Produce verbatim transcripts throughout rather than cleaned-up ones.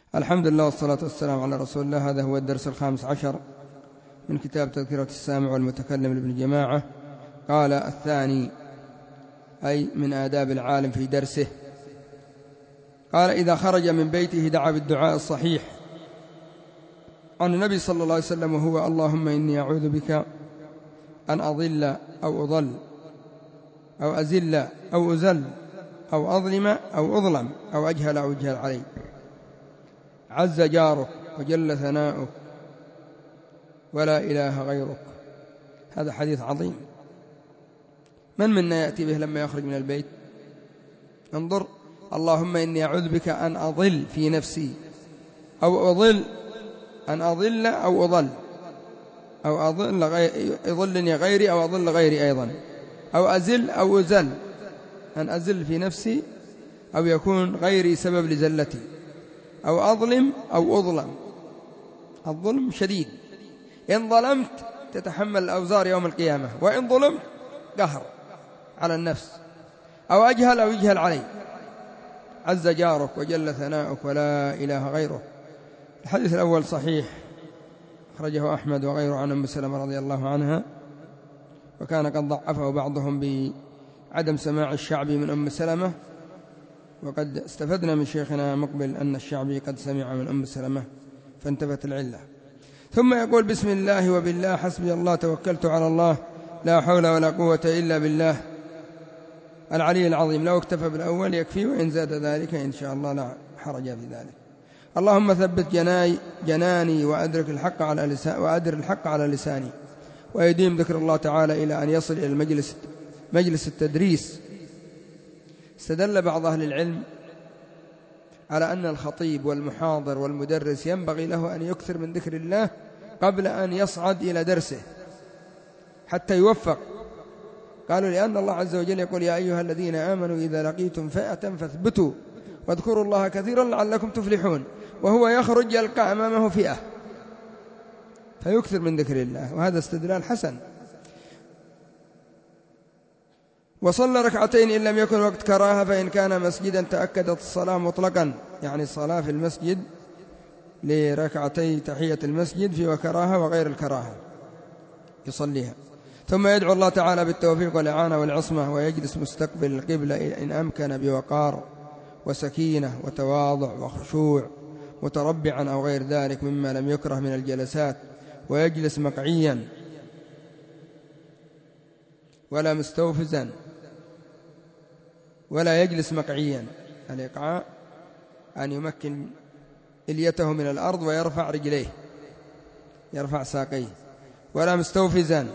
الحمد لله والصلاة والسلام على رسول الله. هذا هو الدرس الخامس عشر من كتاب تذكرة السامع والمتكلم لابن جماعة. قال الثاني، أي من آداب العالم في درسه. قال: إذا خرج من بيته دعا بالدعاء الصحيح عن النبي صلى الله عليه وسلم، وهو: اللهم إني أعوذ بك أن أضل أو أضل أو أزل أو أزل أو أظلم أو أظلم أو أجهل أو أجهل علي، عز جارك وجل ثناؤك ولا إله غيرك. هذا حديث عظيم. من منا يأتي به لما يخرج من البيت؟ انظر: اللهم إني أعوذ بك أن أضل في نفسي أو أضل أن أضل أو أضل أو أضل غير يضلني غيري أو أضل غيري أيضا، أو أزل أو أزل، أن أزل في نفسي أو يكون غيري سبب لزلتي، أو أظلم أو أظلم. الظلم شديد، إن ظلمت تتحمل الأوزار يوم القيامة، وإن ظلمت قهر على النفس. أو أجهل أو يجهل علي، عز جارك وجل ثناؤك ولا إله غيره. الحديث الأول صحيح، أخرجه أحمد وغيره عن أم سلمة رضي الله عنها، وكان قد ضعفه بعضهم بعدم سماع الشعبي من أم سلمة، وقد استفدنا من شيخنا مقبل أن الشعبي قد سمع من أم سلمة فانتفت العلة. ثم يقول: بسم الله وبالله، حسبي الله، توكلت على الله، لا حول ولا قوة إلا بالله العلي العظيم. لو اكتفى بالأول يكفي، وإن زاد ذلك إن شاء الله لا حرج في ذلك. اللهم ثبت جناي جناني وأدرك الحق على لساني وأدر الحق على لساني، ويديم ذكر الله تعالى إلى أن يصل إلى المجلس مجلس التدريس. استدل بعض أهل العلم على أن الخطيب والمحاضر والمدرس ينبغي له أن يكثر من ذكر الله قبل أن يصعد إلى درسه حتى يوفق. قالوا: لأن الله عز وجل يقول: يا أيها الذين آمنوا إذا لقيتم فئة فاثبتوا واذكروا الله كثيرا لعلكم تفلحون. وهو يخرج يلقى أمامه فئة، فيكثر من ذكر الله، وهذا استدلال حسن. وصلى ركعتين إن لم يكن وقت كراهة، فإن كان مسجدا تأكدت الصلاة مطلقا، يعني الصلاة في المسجد لركعتي تحية المسجد في وكراهة وغير الكراهة يصليها. ثم يدعو الله تعالى بالتوفيق والإعانة والعصمة، ويجلس مستقبل القبلة إن أمكن بوقار وسكينة وتواضع وخشوع، متربعا أو غير ذلك مما لم يكره من الجلسات، ويجلس مقعيا ولا مستوفزا، ولا يجلس مقعيا. الإقعاء أن يمكن إليته من الأرض ويرفع رجليه، يرفع ساقيه. ولا مستوفزا،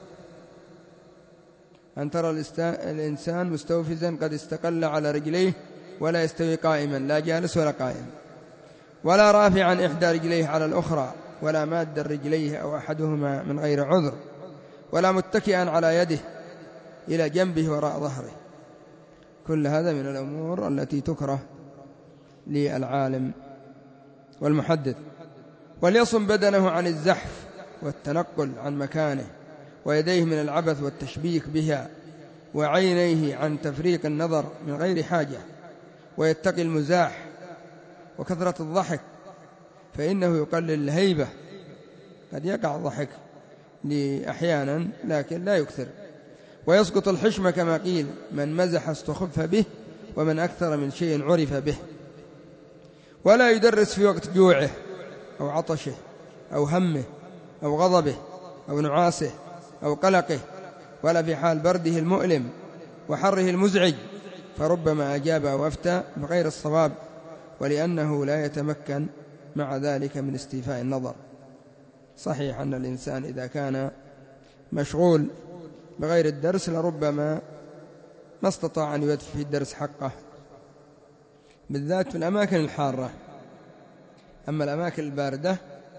أن ترى الإنسان مستوفزا قد استقل على رجليه ولا يستوي قائما، لا جالس ولا قائم. ولا رافعا إحدى رجليه على الأخرى، ولا ماد رجليه أو أحدهما من غير عذر. ولا متكئا على يده إلى جنبه وراء ظهره. كل هذا من الأمور التي تكره للعالم والمحدث. وليصم بدنه عن الزحف والتنقل عن مكانه، ويديه من العبث والتشبيك بها، وعينيه عن تفريق النظر من غير حاجة. ويتقي المزاح وكثرة الضحك، فإنه يقلل الهيبة. قد يقع الضحك أحيانا لكن لا يكثر. ويسقط الحشمة كما قيل: من مزح استخف به، ومن أكثر من شيء عرف به. ولا يدرس في وقت جوعه أو عطشه أو همه أو غضبه أو نعاسه أو قلقه، ولا في حال برده المؤلم وحره المزعج، فربما أجاب أو أفتى بغير الصواب، ولأنه لا يتمكن مع ذلك من استيفاء النظر. صحيح أن الإنسان إذا كان مشغول بغير الدرس لربما ما استطاع أن يدفع في الدرس حقه، بالذات في الأماكن الحارة. أما الأماكن الباردة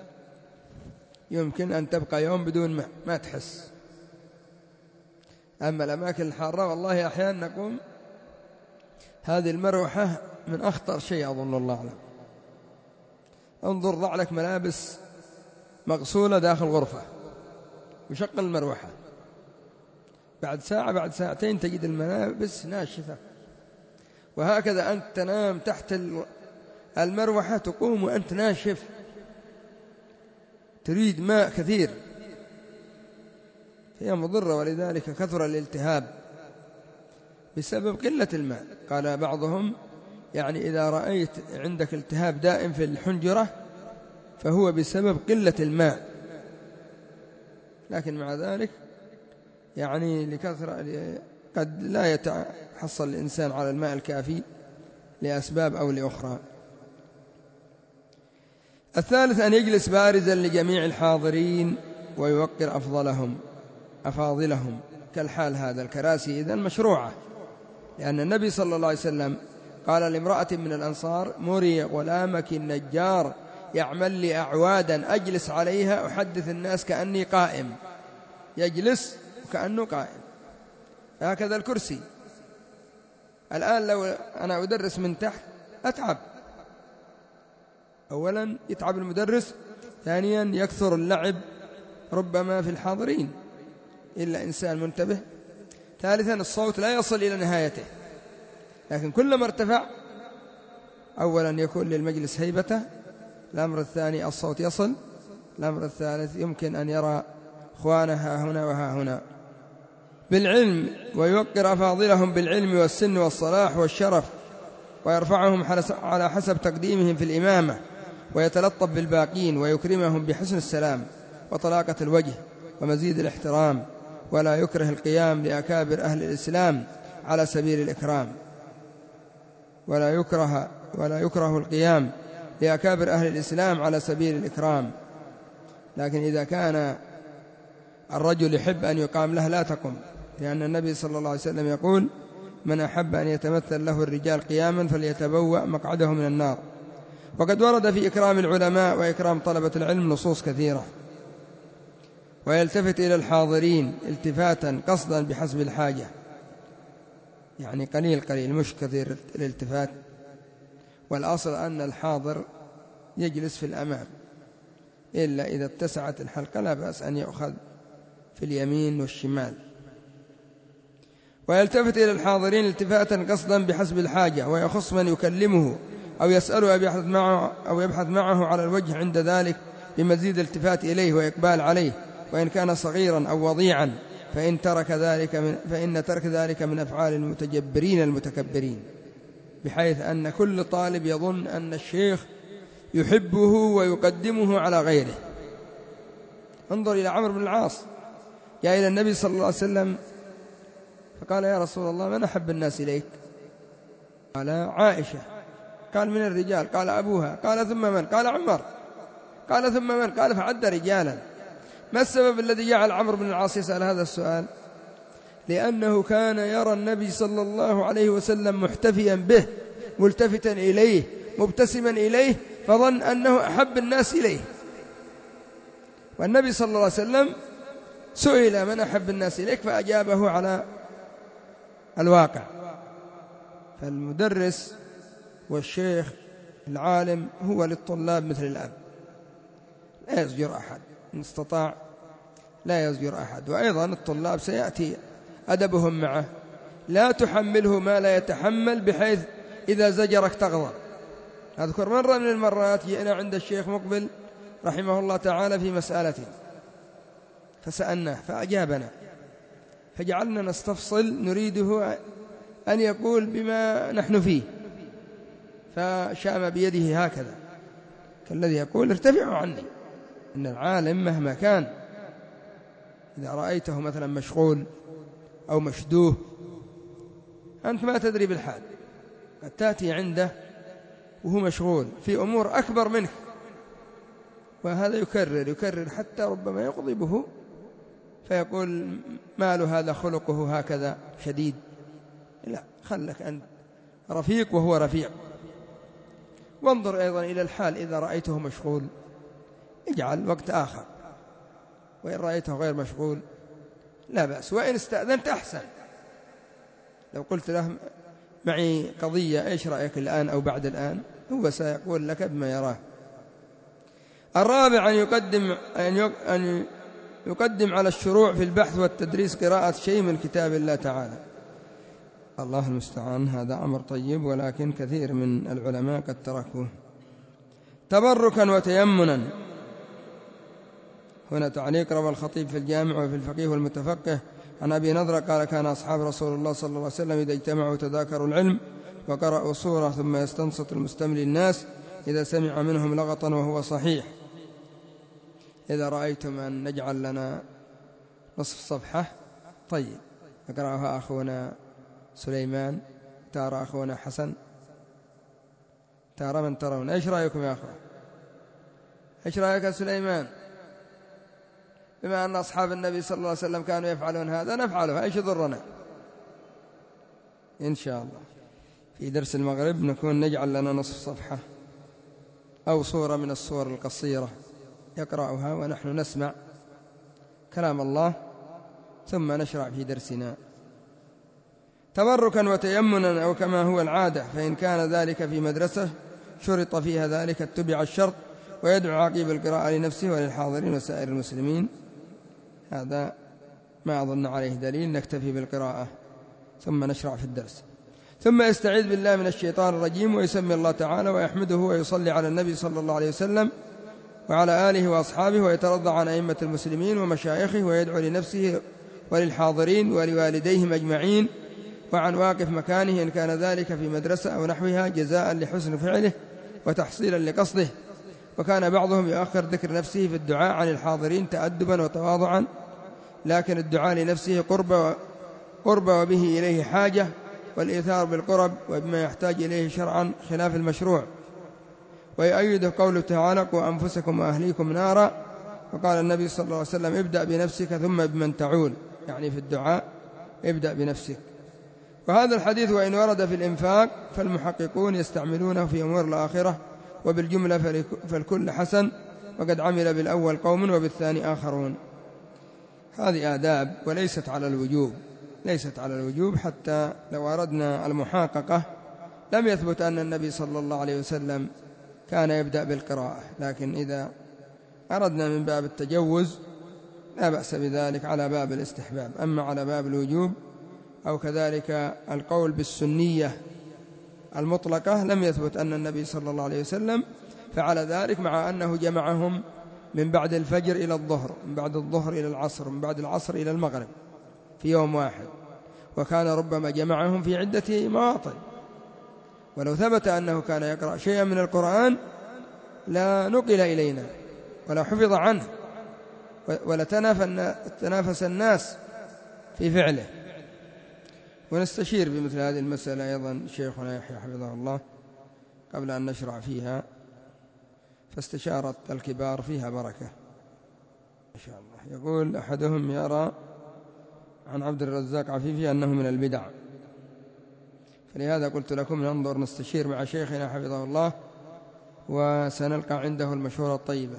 يمكن أن تبقى يوم بدون ما تحس. أما الأماكن الحارة والله أحيانا نقوم هذه المروحة من أخطر شيء أظن الله أعلم. انظر، ضع لك ملابس مغسولة داخل غرفة وشغل المروحة، بعد ساعة بعد ساعتين تجد الملابس ناشفة. وهكذا أنت تنام تحت المروحة تقوم وأنت ناشف تريد ماء كثير، هي مضرة، ولذلك كثر الالتهاب بسبب قلة الماء. قال بعضهم يعني إذا رأيت عندك التهاب دائم في الحنجرة فهو بسبب قلة الماء، لكن مع ذلك يعني لكثرة قد لا يتحصل الإنسان على الماء الكافي لأسباب أو لأخرى. الثالث أن يجلس بارزا لجميع الحاضرين ويوقر أفضلهم أفاضلهم كالحال هذا. الكراسي إذن مشروعة، لأن النبي صلى الله عليه وسلم قال لامرأة من الأنصار: مري غلامك النجار يعمل لي أعوادا أجلس عليها أحدث الناس كأني قائم. يجلس كأنه قائم. هكذا الكرسي. الآن لو أنا أدرس من تحت أتعب، أولا يتعب المدرس، ثانيا يكثر اللعب ربما في الحاضرين إلا إنسان منتبه، ثالثا الصوت لا يصل إلى نهايته، لكن كلما ارتفع أولا يكون للمجلس هيبته، الأمر الثاني الصوت يصل، الأمر الثالث يمكن أن يرى إخوانه ها هنا وها هنا. بالعلم ويوقر أفاضلهم بالعلم والسن والصلاح والشرف، ويرفعهم على حسب تقديمهم في الإمامة، ويتلطف بالباقين ويكرمهم بحسن السلام وطلاقة الوجه ومزيد الاحترام، ولا يكره القيام لأكابر أهل الإسلام على سبيل الإكرام ولا يكره ولا يكره القيام لأكابر أهل الإسلام على سبيل الإكرام. لكن إذا كان الرجل يحب أن يقام له لا تقم، لأن النبي صلى الله عليه وسلم يقول: من أحب أن يتمثل له الرجال قياما فليتبوأ مقعده من النار. وقد ورد في إكرام العلماء وإكرام طلبة العلم نصوص كثيرة. ويلتفت إلى الحاضرين التفاتا قصدا بحسب الحاجة، يعني قليل قليل مش كثير الالتفات، والأصل أن الحاضر يجلس في الأمام، إلا إذا اتسعت الحلقة لا بأس أن يأخذ في اليمين والشمال. ويلتفت إلى الحاضرين التفاتا قصدا بحسب الحاجة، ويخص من يكلمه أو يسأله أو يبحث معه, أو يبحث معه على الوجه عند ذلك بمزيد التفات إليه وإقبال عليه، وإن كان صغيرا أو وضيعا، فإن ترك ذلك من فإن ترك ذلك من أفعال المتجبرين المتكبرين، بحيث أن كل طالب يظن أن الشيخ يحبه ويقدمه على غيره. انظر إلى عمرو بن العاص، جاء إلى النبي صلى الله عليه وسلم فقال: يا رسول الله، من أحب الناس إليك؟ قال: عائشة. قال: من الرجال؟ قال: أبوها. قال: ثم من؟ قال: عمر. قال: ثم من؟ قال: فعد رجالا. ما السبب الذي جعل عمرو بن العاص يسأل هذا السؤال؟ لأنه كان يرى النبي صلى الله عليه وسلم محتفيا به، ملتفتا إليه، مبتسما إليه، فظن أنه أحب الناس إليه. والنبي صلى الله عليه وسلم سئل: من أحب الناس إليك؟ فأجابه على الواقع. فالمدرس والشيخ العالم هو للطلاب مثل الأب، لا يزجر أحد، إن استطاع لا يزجر أحد. وأيضا الطلاب سيأتي أدبهم معه، لا تحمله ما لا يتحمل، بحيث إذا زجرك تغضب. أذكر مرة من المرات جئنا عند الشيخ مقبل رحمه الله تعالى في مسألة، فسألناه فأجابنا، فجعلنا نستفصل نريده أن يقول بما نحن فيه، فشام بيده هكذا كالذي يقول: ارتفعوا عني. إن العالم مهما كان إذا رأيته مثلا مشغول أو مشدوه أنت ما تدري بالحال، قد تأتي عنده وهو مشغول في أمور أكبر منك، وهذا يكرر يكرر حتى ربما يغضبه، فيقول: مال هذا خلقه هكذا شديد. لا، خلك أنت رفيق وهو رفيق. وانظر أيضا إلى الحال، إذا رأيته مشغول اجعل وقت آخر، وإن رأيته غير مشغول لا بأس، وإن استأذنت أحسن. لو قلت له: معي قضية، إيش رأيك الآن أو بعد الآن؟ هو سيقول لك بما يراه. الرابع أن يقدم أن يقدم على الشروع في البحث والتدريس قراءة شيء من كتاب الله تعالى. الله المستعان. هذا أمر طيب، ولكن كثير من العلماء قد تركوه. تبركا وتيمنا. هنا تعليق: روى الخطيب في الجامع وفي الفقيه والمتفقه عن أبي نضرة قال: كان أصحاب رسول الله صلى الله عليه وسلم إذا اجتمعوا تذاكروا العلم وقرأوا سورة ثم يستنصت المستملي الناس إذا سمع منهم لغطا وهو صحيح. إذا رأيتم أن نجعل لنا نصف صفحة طيب يقرأها أخونا سليمان، ترى أخونا حسن، ترى من ترون. إيش رأيكم يا أخوة؟ إيش رأيك يا سليمان؟ بما أن أصحاب النبي صلى الله عليه وسلم كانوا يفعلون هذا نفعله، إيش يضرنا؟ إن شاء الله في درس المغرب نكون نجعل لنا نصف صفحة أو صورة من الصور القصيرة يقرأها ونحن نسمع كلام الله ثم نشرع في درسنا. تبركا وتيمنا أو كما هو العادة، فإن كان ذلك في مدرسة شرط فيها ذلك اتبع الشرط، ويدعو عقيب القراءة لنفسه وللحاضرين وسائر المسلمين. هذا ما أظن عليه دليل، نكتفي بالقراءة ثم نشرع في الدرس. ثم يستعيذ بالله من الشيطان الرجيم ويسمي الله تعالى ويحمده ويصلي على النبي صلى الله عليه وسلم وعلى آله وأصحابه، ويترضى عن أئمة المسلمين ومشايخه، ويدعو لنفسه وللحاضرين ولوالديهم أجمعين، وعن واقف مكانه إن كان ذلك في مدرسة أو نحوها جزاء لحسن فعله وتحصيلا لقصده. وكان بعضهم يؤخر ذكر نفسه في الدعاء عن الحاضرين تأدبا وتواضعا، لكن الدعاء لنفسه قرب قرب وبه إليه حاجة، والإيثار بالقرب وبما يحتاج إليه شرعا خلاف المشروع. ويؤيد قوله تعالى: قوا أنفسكم وأهليكم نارا. وقال النبي صلى الله عليه وسلم: ابدأ بنفسك ثم بمن تعول، يعني في الدعاء ابدأ بنفسك. وهذا الحديث وإن ورد في الإنفاق فالمحققون يستعملونه في أمور الآخرة، وبالجملة فالكل حسن، وقد عمل بالأول قوم وبالثاني آخرون. هذه آداب وليست على الوجوب، ليست على الوجوب. حتى لو أردنا المحاققة لم يثبت أن النبي صلى الله عليه وسلم كان يبدأ بالقراءة، لكن إذا أردنا من باب التجوز لا بأس بذلك على باب الاستحباب. أما على باب الوجوب أو كذلك القول بالسنية المطلقة لم يثبت أن النبي صلى الله عليه وسلم فعل ذلك، مع أنه جمعهم من بعد الفجر إلى الظهر، من بعد الظهر إلى العصر، من بعد العصر إلى المغرب في يوم واحد، وكان ربما جمعهم في عدة مواطن. ولو ثبت أنه كان يقرأ شيئا من القرآن لا نقل إلينا ولا حفظ عنه، ولا تنافس الناس في فعله. ونستشير بمثل هذه المسألة أيضا شيخنا يحيى حفظه الله قبل أن نشرع فيها، فاستشارت الكبار فيها بركة إن شاء الله. يقول أحدهم يرى عن عبد الرزاق عفيفي أنه من البدع، فلهذا قلت لكم ننظر نستشير مع شيخنا حفظه الله، وسنلقى عنده المشورة الطيبة.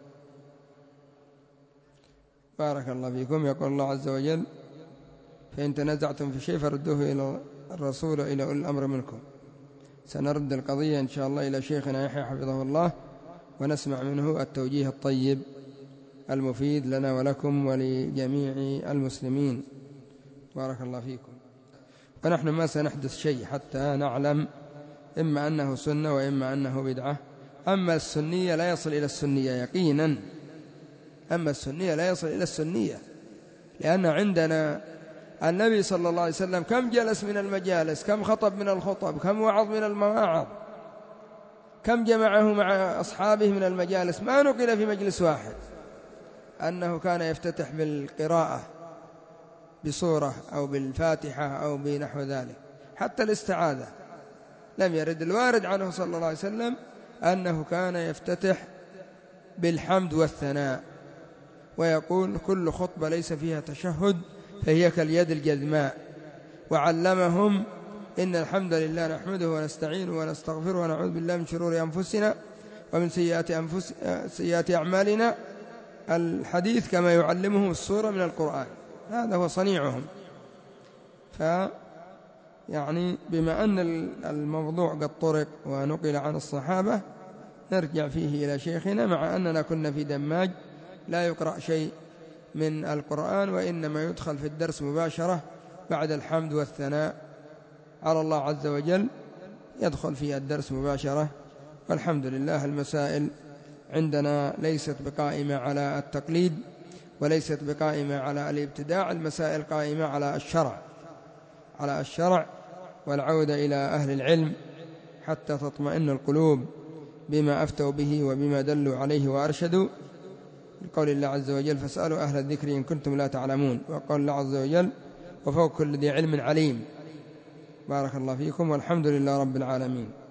بارك الله فيكم. يقول الله عز وجل: فإن تنازعتم في شيء فردوه إلى الرسول وإلى أولي الأمر منكم. سنرد القضية إن شاء الله إلى شيخنا يحيى حفظه الله، ونسمع منه التوجيه الطيب المفيد لنا ولكم ولجميع المسلمين. بارك الله فيكم. ونحن ما سنحدث شيء حتى نعلم إما أنه سنة وإما أنه بدعة. أما السنية لا يصل إلى السنية يقينا، أما السنية لا يصل إلى السنية، لأن عندنا النبي صلى الله عليه وسلم كم جلس من المجالس، كم خطب من الخطب، كم وعظ من المواعظ، كم جمعه مع أصحابه من المجالس. ما نقل في مجلس واحد أنه كان يفتتح بالقراءة بصورة أو بالفاتحة أو بنحو ذلك. حتى الاستعاذة لم يرد. الوارد عنه صلى الله عليه وسلم أنه كان يفتتح بالحمد والثناء، ويقول: كل خطبة ليس فيها تشهد فهي كاليد الجذماء. وعلمهم: إن الحمد لله نحمده ونستعينه ونستغفره ونعوذ بالله من شرور أنفسنا ومن سيئات, أنفس سيئات أعمالنا. الحديث كما يعلمهم السورة من القرآن. هذا هو صنيعهم. فيعني بما أن الموضوع قد طرق ونقل عن الصحابة نرجع فيه إلى شيخنا، مع أننا كنا في دماج لا يقرأ شيء من القرآن، وإنما يدخل في الدرس مباشرة بعد الحمد والثناء على الله عز وجل يدخل في الدرس مباشرة. والحمد لله المسائل عندنا ليست بقائمة على التقليد وليست بقائمة على الابتداع، المسائل قائمة على الشرع على الشرع والعودة إلى أهل العلم حتى تطمئن القلوب بما أفتوا به وبما دلوا عليه وأرشدوا، بقول الله عز وجل فاسألوا أهل الذكر إن كنتم لا تعلمون، وقال الله عز وجل وفوق كل ذي علم عليم. بارك الله فيكم والحمد لله رب العالمين.